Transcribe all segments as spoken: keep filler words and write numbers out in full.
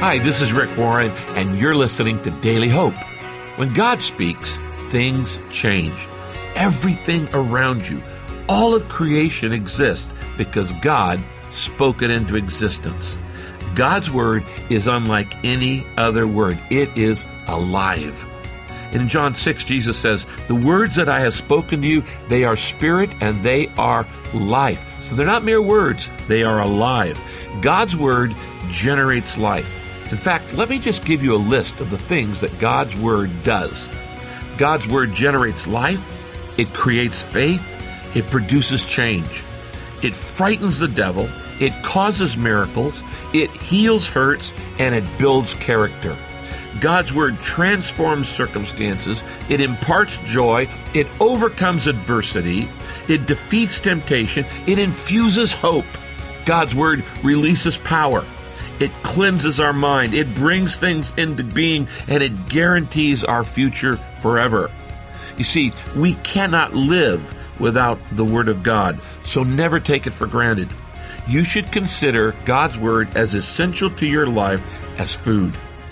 Hi, this is Rick Warren, and you're listening to Daily Hope. When God speaks, things change. Everything around you, all of creation exists because God spoke it into existence. God's word is unlike any other word. It is alive. And in John six, Jesus says, "The words that I have spoken to you, they are spirit and they are life." So they're not mere words, they are alive. God's word generates life. In fact, let me just give you a list of the things that God's word does. God's word generates life, it creates faith, it produces change. It frightens the devil, it causes miracles, it heals hurts, and it builds character. God's word transforms circumstances, it imparts joy, it overcomes adversity, it defeats temptation, it infuses hope. God's word releases power. It cleanses our mind. It brings things into being, and it guarantees our future forever. You see, we cannot live without the Word of God, so never take it for granted. You should consider God's Word as essential to your life as food.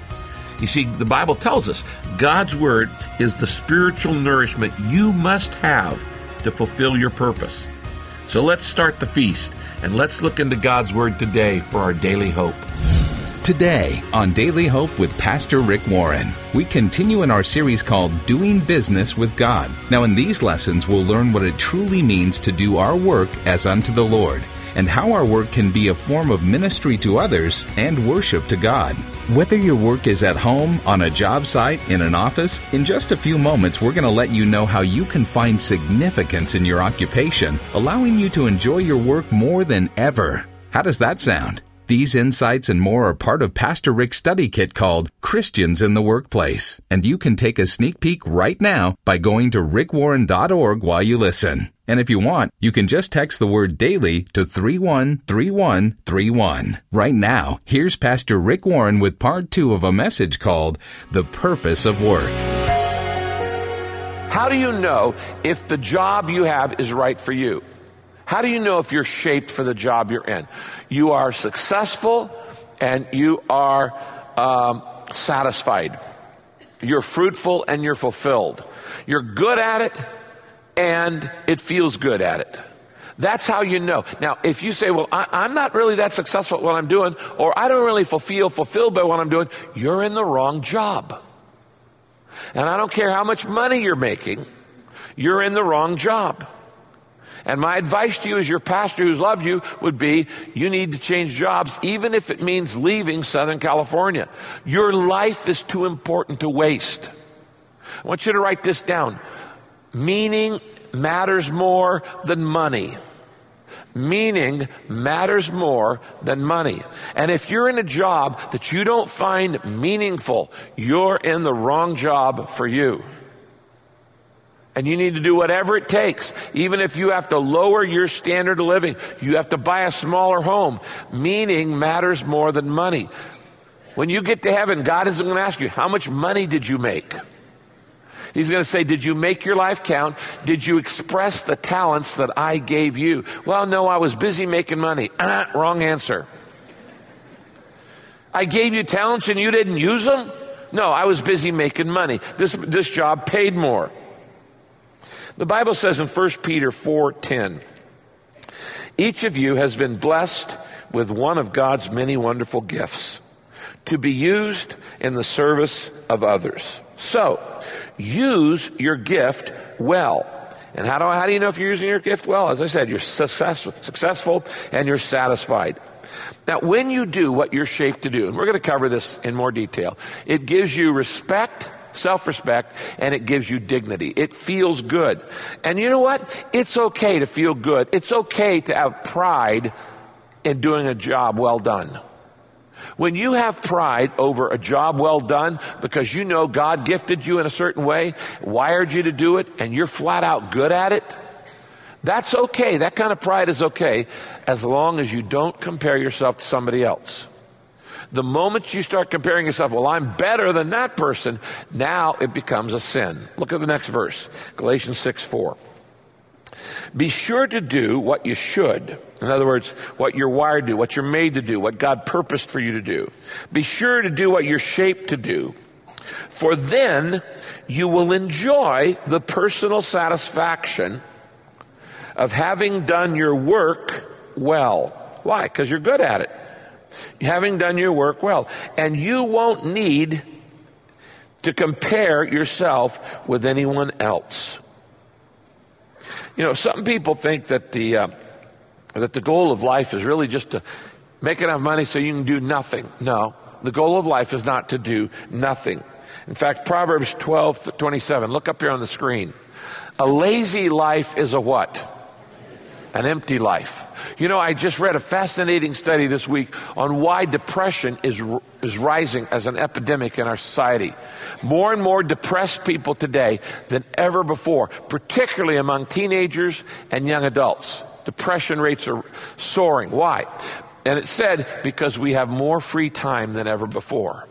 You see, the Bible tells us God's Word is the spiritual nourishment you must have to fulfill your purpose. So let's start the feast, and let's look into God's Word today for our daily hope. Today on Daily Hope with Pastor Rick Warren, we continue in our series called Doing Business with God. Now in these lessons, we'll learn what it truly means to do our work as unto the Lord, and how our work can be a form of ministry to others and worship to God. Whether your work is at home, on a job site, in an office, in just a few moments we're going to let you know how you can find significance in your occupation, allowing you to enjoy your work more than ever. How does that sound? These insights and more are part of Pastor Rick's study kit called Christians in the Workplace, and you can take a sneak peek right now by going to rick warren dot org while you listen. And if you want, you can just text the word DAILY to three one three one three one. Right now, here's Pastor Rick Warren with part two of a message called The Purpose of Work. How do you know if the job you have is right for you? How do you know if you're shaped for the job you're in? You are successful and you are um, satisfied. You're fruitful and you're fulfilled. You're good at it and it feels good at it. That's how you know. Now, if you say, well, I, I'm not really that successful at what I'm doing, or I don't really feel fulfilled by what I'm doing, you're in the wrong job. And I don't care how much money you're making, you're in the wrong job. And my advice to you as your pastor who's loved you would be, you need to change jobs, even if it means leaving Southern California. Your life is too important to waste. I want you to write this down. Meaning matters more than money. Meaning matters more than money. And if you're in a job that you don't find meaningful, you're in the wrong job for you. And you need to do whatever it takes. Even if you have to lower your standard of living, you have to buy a smaller home. Meaning matters more than money. When you get to heaven, God isn't going to ask you, how much money did you make? He's going to say, did you make your life count? Did you express the talents that I gave you? Well, no, I was busy making money. Ah, wrong answer. I gave you talents and you didn't use them? No, I was busy making money. This, this job paid more. The Bible says in First Peter four ten, each of you has been blessed with one of God's many wonderful gifts to be used in the service of others. So, use your gift well. And how do, I, how do you know if you're using your gift well? As I said, you're successful, successful and you're satisfied. Now, when you do what you're shaped to do, and we're going to cover this in more detail, it gives you respect, self-respect, and it gives you dignity. It feels good. And you know what? It's okay to feel good. It's okay to have pride in doing a job well done. When you have pride over a job well done because you know God gifted you in a certain way, wired you to do it, and you're flat out good at it, that's okay. That kind of pride is okay as long as you don't compare yourself to somebody else. The moment you start comparing yourself, well, I'm better than that person, now it becomes a sin. Look at the next verse, Galatians six four. Be sure to do what you should. In other words, what you're wired to do, what you're made to do, what God purposed for you to do. Be sure to do what you're shaped to do. For then you will enjoy the personal satisfaction of having done your work well. Why? Because you're good at it. Having done your work well. And you won't need to compare yourself with anyone else. You know, some people think that the uh, that the goal of life is really just to make enough money so you can do nothing. No, the goal of life is not to do nothing. In fact, Proverbs twelve twenty-seven, look up here on the screen. A lazy life is a what? An empty life. You know, I just read a fascinating study this week on why depression is is rising as an epidemic in our society. More and more depressed people today than ever before, particularly among teenagers and young adults. Depression rates are soaring. Why? And it said, because we have more free time than ever before.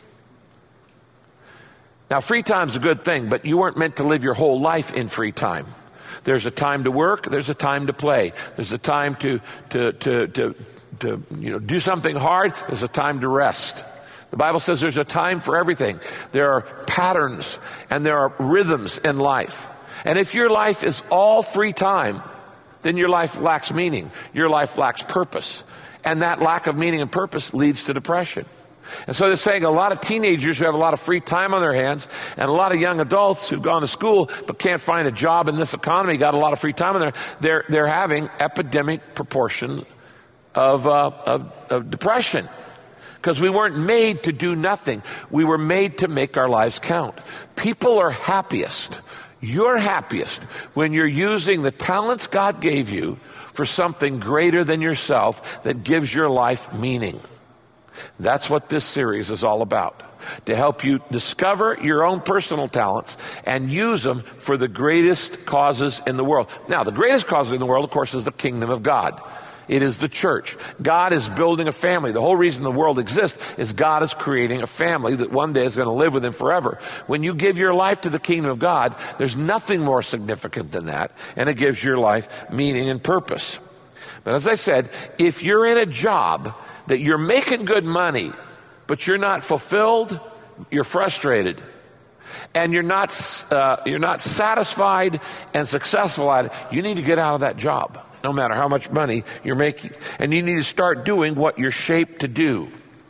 Now, free time's a good thing, but you weren't meant to live your whole life in free time. There's a time to work. There's a time to play. There's a time to, to, to, to, to, you know, do something hard. There's a time to rest. The Bible says there's a time for everything. There are patterns and there are rhythms in life. And if your life is all free time, then your life lacks meaning. Your life lacks purpose. And that lack of meaning and purpose leads to depression. And so they're saying a lot of teenagers who have a lot of free time on their hands and a lot of young adults who've gone to school but can't find a job in this economy, got a lot of free time on their, they're, they're having epidemic proportion of, uh, of, of depression. Because we weren't made to do nothing. We were made to make our lives count. People are happiest. You're happiest when you're using the talents God gave you for something greater than yourself that gives your life meaning. That's what this series is all about. To help you discover your own personal talents and use them for the greatest causes in the world. Now, the greatest cause in the world, of course, is the kingdom of God. It is the church. God is building a family. The whole reason the world exists is God is creating a family that one day is going to live with him forever. When you give your life to the kingdom of God, there's nothing more significant than that, and it gives your life meaning and purpose. But as I said, if you're in a job that you're making good money, but you're not fulfilled, you're frustrated, and you're not uh, you're not satisfied and successful at it, you need to get out of that job, no matter how much money you're making. And you need to start doing what you're shaped to do.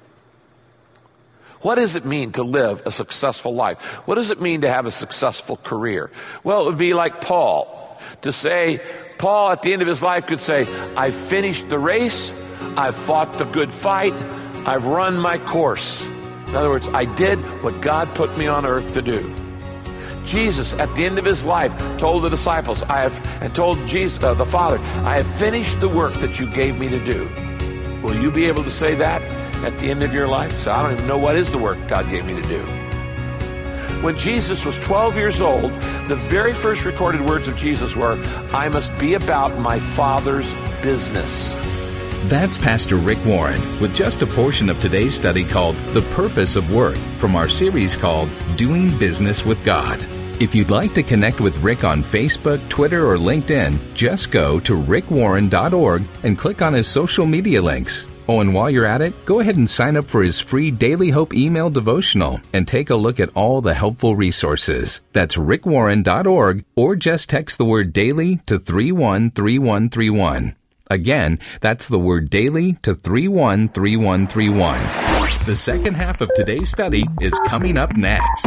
What does it mean to live a successful life? What does it mean to have a successful career? Well, it would be like Paul. To say, Paul at the end of his life could say, I've finished the race, I've fought the good fight, I've run my course. In other words, I did what God put me on earth to do. Jesus, at the end of his life, told the disciples, I have, and told Jesus, uh, the Father, I have finished the work that you gave me to do. Will you be able to say that at the end of your life? So I don't even know what is the work God gave me to do. When Jesus was twelve years old, the very first recorded words of Jesus were, I must be about my Father's business. That's Pastor Rick Warren with just a portion of today's study called The Purpose of Work from our series called Doing Business with God. If you'd like to connect with Rick on Facebook, Twitter, or LinkedIn, just go to rick warren dot org and click on his social media links. Oh, and while you're at it, go ahead and sign up for his free Daily Hope email devotional and take a look at all the helpful resources. That's rick warren dot org, or just text the word daily to three one three one three one. Again, that's the word daily to three one three one three one. The second half of today's study is coming up next.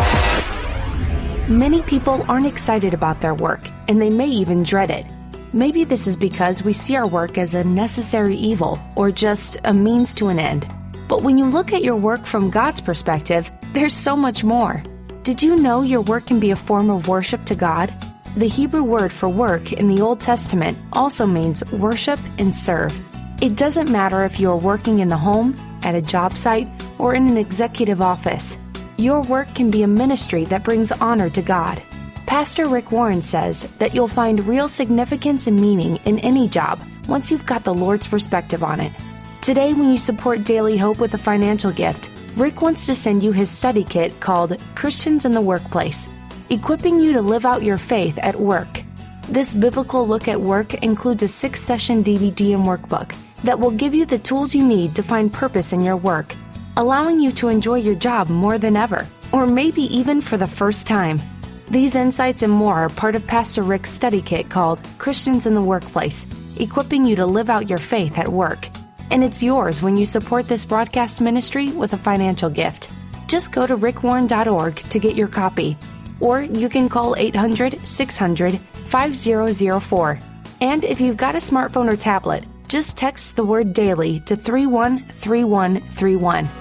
Many people aren't excited about their work, and they may even dread it. Maybe this is because we see our work as a necessary evil or just a means to an end. But when you look at your work from God's perspective, there's so much more. Did you know your work can be a form of worship to God? The Hebrew word for work in the Old Testament also means worship and serve. It doesn't matter if you're working in the home, at a job site, or in an executive office. Your work can be a ministry that brings honor to God. Pastor Rick Warren says that you'll find real significance and meaning in any job once you've got the Lord's perspective on it. Today, when you support Daily Hope with a financial gift, Rick wants to send you his study kit called Christians in the Workplace, equipping you to live out your faith at work. This biblical look at work includes a six-session D V D and workbook that will give you the tools you need to find purpose in your work, allowing you to enjoy your job more than ever, or maybe even for the first time. These insights and more are part of Pastor Rick's study kit called Christians in the Workplace, equipping you to live out your faith at work. And it's yours when you support this broadcast ministry with a financial gift. Just go to rick warren dot org to get your copy, or you can call eight hundred, six hundred, five zero zero four. And if you've got a smartphone or tablet, just text the word DAILY to three one three one three one.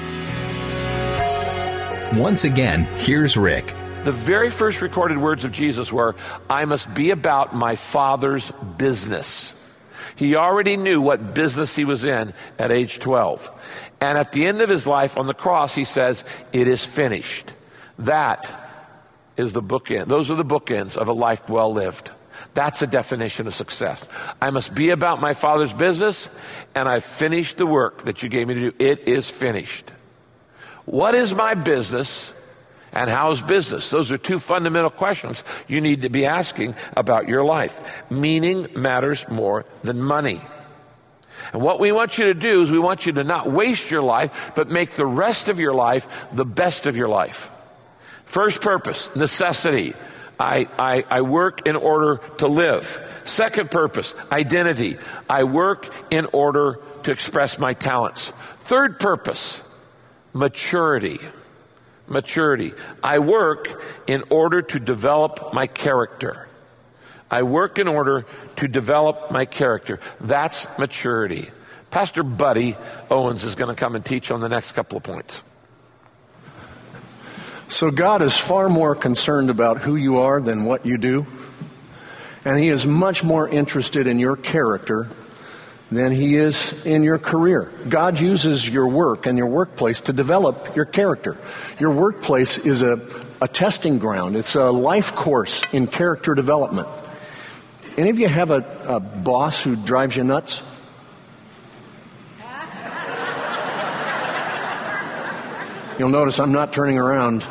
Once again, here's Rick. The very first recorded words of Jesus were, I must be about my Father's business. He already knew what business he was in at age twelve. And at the end of his life on the cross, he says, it is finished. That is the bookend. Those are the bookends of a life well lived. That's a definition of success. I must be about my Father's business, and I've finished the work that you gave me to do. It is finished. What is my business, and how's business? Those are two fundamental questions you need to be asking about your life. Meaning matters more than money. And what we want you to do is we want you to not waste your life, but make the rest of your life the best of your life. First purpose, necessity. I, I, I work in order to live. Second purpose, identity. I work in order to express my talents. Third purpose, maturity. Maturity. I work in order to develop my character. I work in order to develop my character. That's maturity. Pastor Buddy Owens is going to come and teach on the next couple of points. So God is far more concerned about who you are than what you do. And He is much more interested in your character than He is in your career. God uses your work and your workplace to develop your character. Your workplace is a, a testing ground. It's a life course in character development. Any of you have a, a boss who drives you nuts? You'll notice I'm not turning around.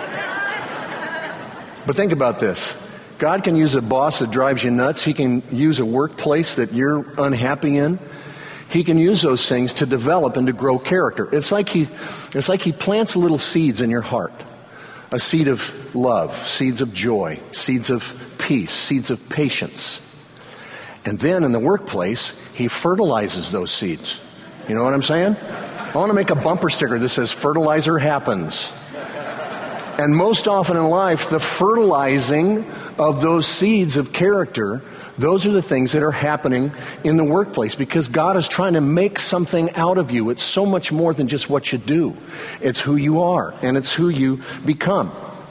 But think about this. God can use a boss that drives you nuts. He can use a workplace that you're unhappy in. He can use those things to develop and to grow character. It's like he, it's like he plants little seeds in your heart. A seed of love, seeds of joy, seeds of peace, seeds of patience. And then in the workplace, He fertilizes those seeds. You know what I'm saying? I want to make a bumper sticker that says fertilizer happens. And most often in life, the fertilizing of those seeds of character, those are the things that are happening in the workplace because God is trying to make something out of you. It's so much more than just what you do. It's who you are, and it's who you become.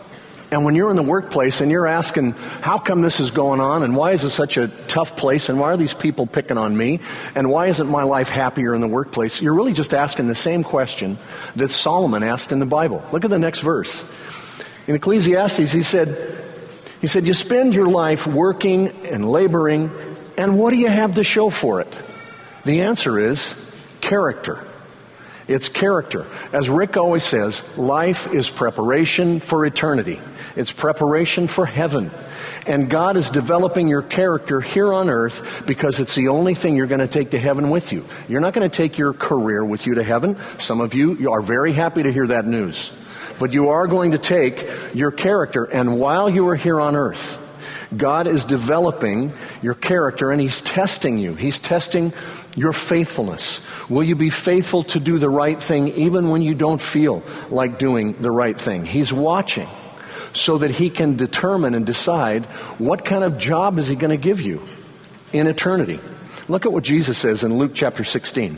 And when you're in the workplace and you're asking, how come this is going on, and why is it such a tough place, and why are these people picking on me, and why isn't my life happier in the workplace, you're really just asking the same question that Solomon asked in the Bible. Look at the next verse. In Ecclesiastes, he said, he said, you spend your life working and laboring, and what do you have to show for it? The answer is character. It's character. As Rick always says, life is preparation for eternity. It's preparation for heaven. And God is developing your character here on earth because it's the only thing you're going to take to heaven with you. You're not going to take your career with you to heaven. Some of you, you are very happy to hear that news. But you are going to take your character, and while you are here on earth, God is developing your character, and He's testing you. He's testing your faithfulness. Will you be faithful to do the right thing even when you don't feel like doing the right thing? He's watching so that He can determine and decide what kind of job is He going to give you in eternity. Look at what Jesus says in Luke chapter sixteen.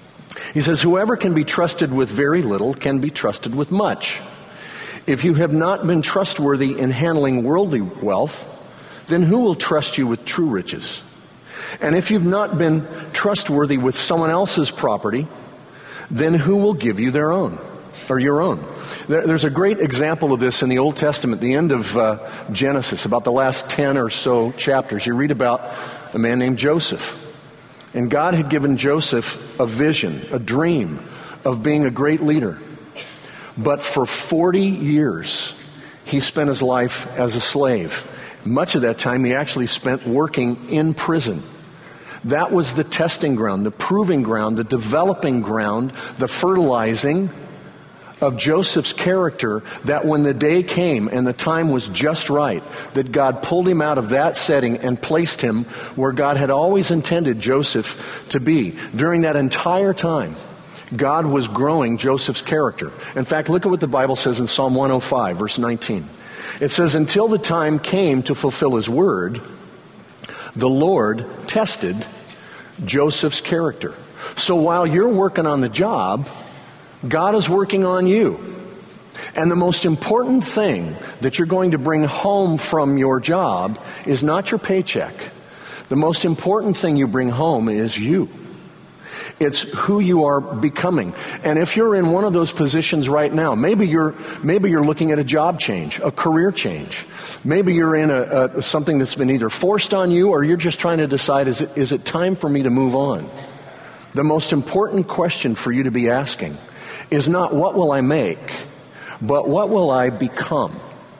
He says, whoever can be trusted with very little can be trusted with much. If you have not been trustworthy in handling worldly wealth, then who will trust you with true riches? And if you've not been trustworthy with someone else's property, then who will give you their own, or your own? There, there's a great example of this in the Old Testament, the end of uh, Genesis, about the last ten or so chapters. You read about a man named Joseph. And God had given Joseph a vision, a dream of being a great leader. But for forty years, he spent his life as a slave. Much of that time he actually spent working in prison. That was the testing ground, the proving ground, the developing ground, the fertilizing of Joseph's character, that when the day came and the time was just right, that God pulled him out of that setting and placed him where God had always intended Joseph to be. During that entire time, God was growing Joseph's character. In fact, look at what the Bible says in Psalm one oh five, verse nineteen. It says, until the time came to fulfill his word, the Lord tested Joseph's character. So while you're working on the job, God is working on you. And the most important thing that you're going to bring home from your job is not your paycheck. The most important thing you bring home is you. It's who you are becoming. And if you're in one of those positions right now, maybe you're maybe you're looking at a job change, a career change. Maybe you're in a, a something that's been either forced on you, or you're just trying to decide, is it is it time for me to move on? The most important question for you to be asking is not what will I make, but what will I become?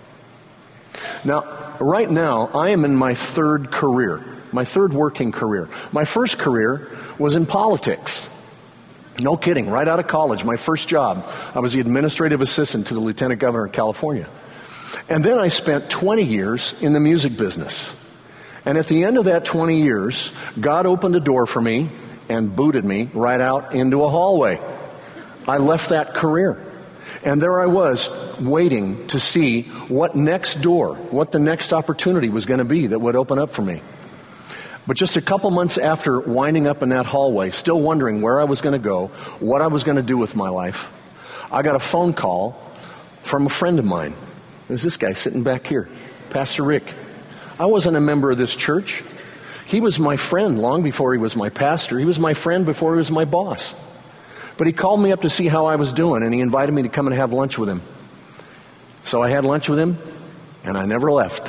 Now, right now, I am in my third career, my third working career. My first career was in politics. No kidding, right out of college, my first job, I was the administrative assistant to the Lieutenant Governor of California. And then I spent twenty years in the music business. And at the end of that twenty years, God opened a door for me and booted me right out into a hallway. I left that career. And there I was, waiting to see what next door, what the next opportunity was going to be that would open up for me. But just a couple months after winding up in that hallway, still wondering where I was going to go, what I was going to do with my life, I got a phone call from a friend of mine. There's this guy sitting back here, Pastor Rick. I wasn't a member of this church. He was my friend long before he was my pastor. He was my friend before he was my boss. But he called me up to see how I was doing, and he invited me to come and have lunch with him. So I had lunch with him, and I never left.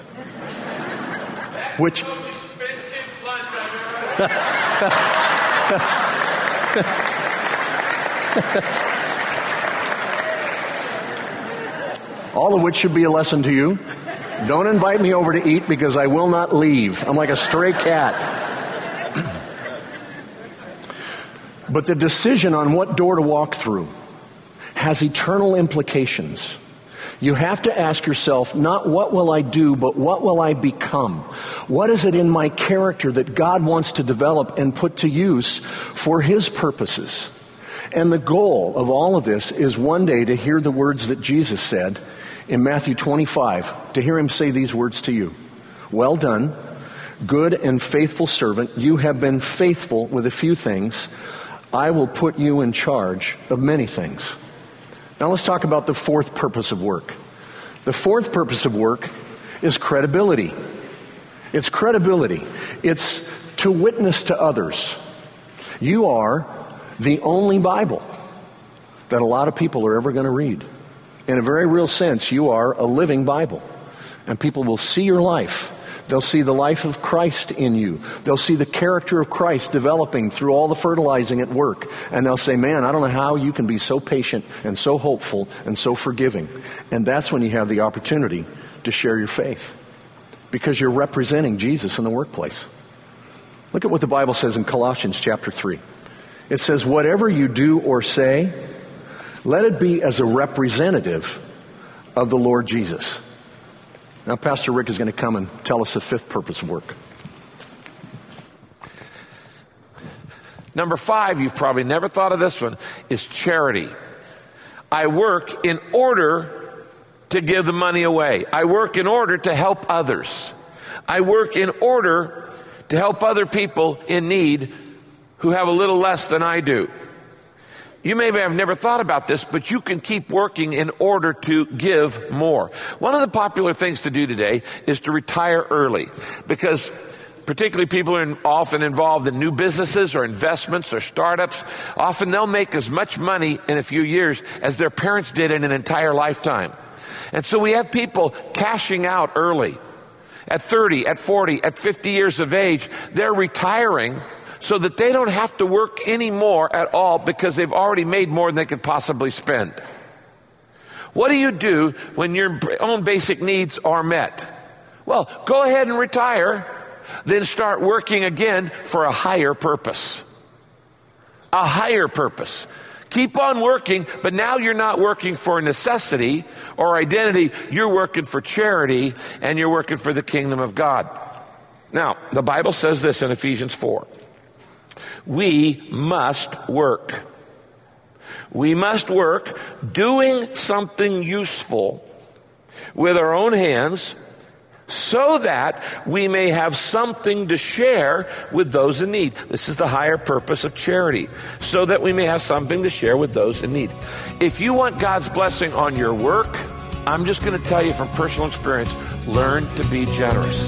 Which... All of which should be a lesson to you. Don't invite me over to eat, because I will not leave. I'm like a stray cat. But the decision on what door to walk through has eternal implications. You have to ask yourself, not what will I do, but what will I become? What is it in my character that God wants to develop and put to use for His purposes? And the goal of all of this is one day to hear the words that Jesus said in Matthew twenty-five, to hear Him say these words to you. Well done, good and faithful servant. You have been faithful with a few things. I will put you in charge of many things. Now let's talk about the fourth purpose of work. The fourth purpose of work is credibility. It's credibility. It's to witness to others. You are the only Bible that a lot of people are ever going to read. In a very real sense, you are a living Bible. And people will see your life. They'll see the life of Christ in you. They'll see the character of Christ developing through all the fertilizing at work. And they'll say, man, I don't know how you can be so patient and so hopeful and so forgiving. And that's when you have the opportunity to share your faith, because you're representing Jesus in the workplace. Look at what the Bible says in Colossians chapter three. It says, whatever you do or say, let it be as a representative of the Lord Jesus. Now, Pastor Rick is going to come and tell us the fifth purpose of work. Number five, you've probably never thought of this one, is charity. I work in order to give the money away. I work in order to help others. I work in order to help other people in need who have a little less than I do. You may have never thought about this, but you can keep working in order to give more. One of the popular things to do today is to retire early, because particularly people are in, often involved in new businesses or investments or startups. Often they'll make as much money in a few years as their parents did in an entire lifetime. And so we have people cashing out early. At thirty, at forty, at fifty years of age, they're retiring so that they don't have to work anymore at all, because they've already made more than they could possibly spend. What do you do when your own basic needs are met? Well, go ahead and retire, then start working again for a higher purpose. A higher purpose. Keep on working, but now you're not working for necessity or identity. You're working for charity, and you're working for the kingdom of God. Now, the Bible says this in Ephesians four. We must work. We must work doing something useful with our own hands so that we may have something to share with those in need. This is the higher purpose of charity, so that we may have something to share with those in need. If you want God's blessing on your work, I'm just going to tell you from personal experience, learn to be generous.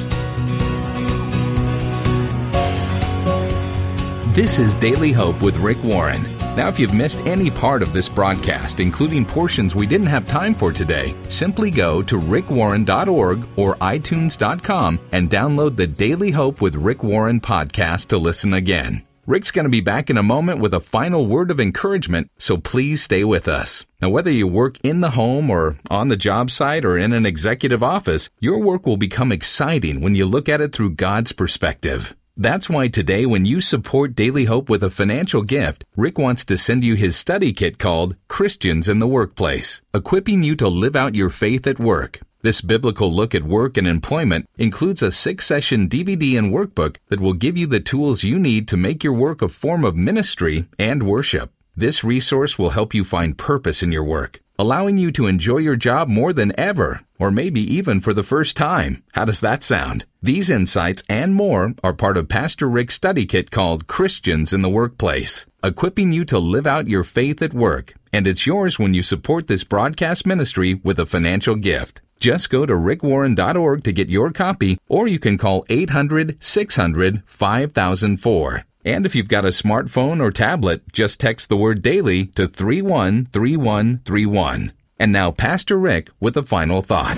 This is Daily Hope with Rick Warren. Now, if you've missed any part of this broadcast, including portions we didn't have time for today, simply go to rick warren dot org or i tunes dot com and download the Daily Hope with Rick Warren podcast to listen again. Rick's going to be back in a moment with a final word of encouragement, so please stay with us. Now, whether you work in the home or on the job site or in an executive office, your work will become exciting when you look at it through God's perspective. That's why today, when you support Daily Hope with a financial gift, Rick wants to send you his study kit called Christians in the Workplace, equipping you to live out your faith at work. This biblical look at work and employment includes a six-session D V D and workbook that will give you the tools you need to make your work a form of ministry and worship. This resource will help you find purpose in your work, allowing you to enjoy your job more than ever, or maybe even for the first time. How does that sound? These insights and more are part of Pastor Rick's study kit called Christians in the Workplace, equipping you to live out your faith at work. And it's yours when you support this broadcast ministry with a financial gift. Just go to rick warren dot org to get your copy, or you can call eight hundred, six hundred, five thousand four. And if you've got a smartphone or tablet, just text the word daily to three one three one three one. And now Pastor Rick with a final thought.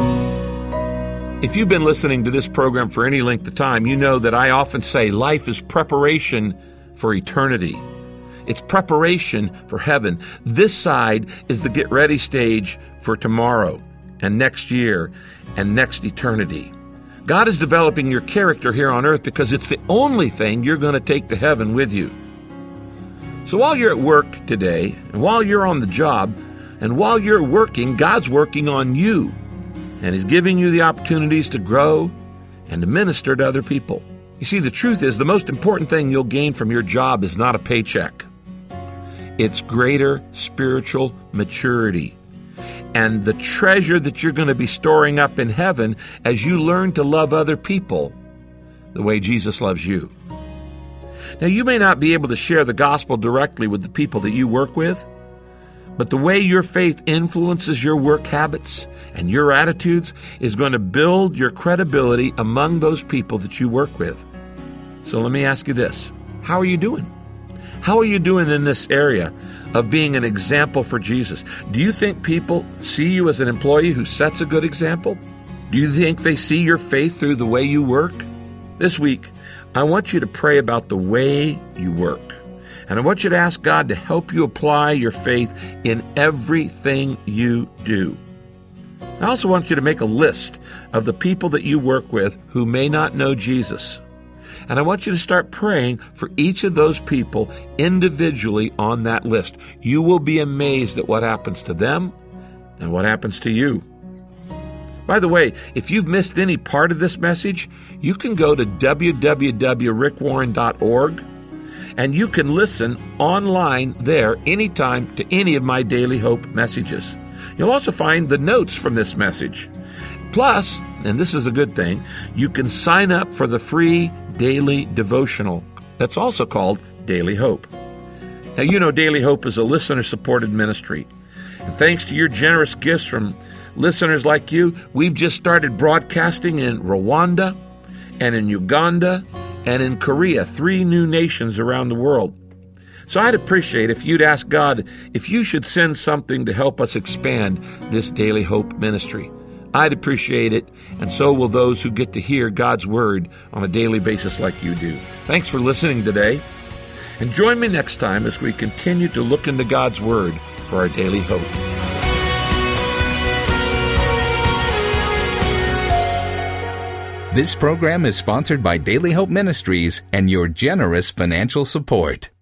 If you've been listening to this program for any length of time, you know that I often say life is preparation for eternity. It's preparation for heaven. This side is the get ready stage for tomorrow and next year and next eternity. God is developing your character here on earth because it's the only thing you're going to take to heaven with you. So while you're at work today, and while you're on the job, and while you're working, God's working on you. And He's giving you the opportunities to grow and to minister to other people. You see, the truth is, the most important thing you'll gain from your job is not a paycheck. It's greater spiritual maturity and the treasure that you're going to be storing up in heaven as you learn to love other people the way Jesus loves you. Now, you may not be able to share the gospel directly with the people that you work with, but the way your faith influences your work habits and your attitudes is going to build your credibility among those people that you work with. So let me ask you this. How are you doing? How are you doing in this area of being an example for Jesus? Do you think people see you as an employee who sets a good example? Do you think they see your faith through the way you work? This week, I want you to pray about the way you work. And I want you to ask God to help you apply your faith in everything you do. I also want you to make a list of the people that you work with who may not know Jesus. And I want you to start praying for each of those people individually on that list. You will be amazed at what happens to them and what happens to you. By the way, if you've missed any part of this message, you can go to w w w dot rick warren dot org and you can listen online there anytime to any of my Daily Hope messages. You'll also find the notes from this message. Plus, and this is a good thing, you can sign up for the free daily devotional that's also called Daily Hope. Now, you know Daily Hope is a listener-supported ministry. And thanks to your generous gifts from listeners like you, we've just started broadcasting in Rwanda and in Uganda and in Korea, three new nations around the world. So I'd appreciate if you'd ask God if you should send something to help us expand this Daily Hope ministry. I'd appreciate it, and so will those who get to hear God's Word on a daily basis like you do. Thanks for listening today, and join me next time as we continue to look into God's Word for our daily hope. This program is sponsored by Daily Hope Ministries and your generous financial support.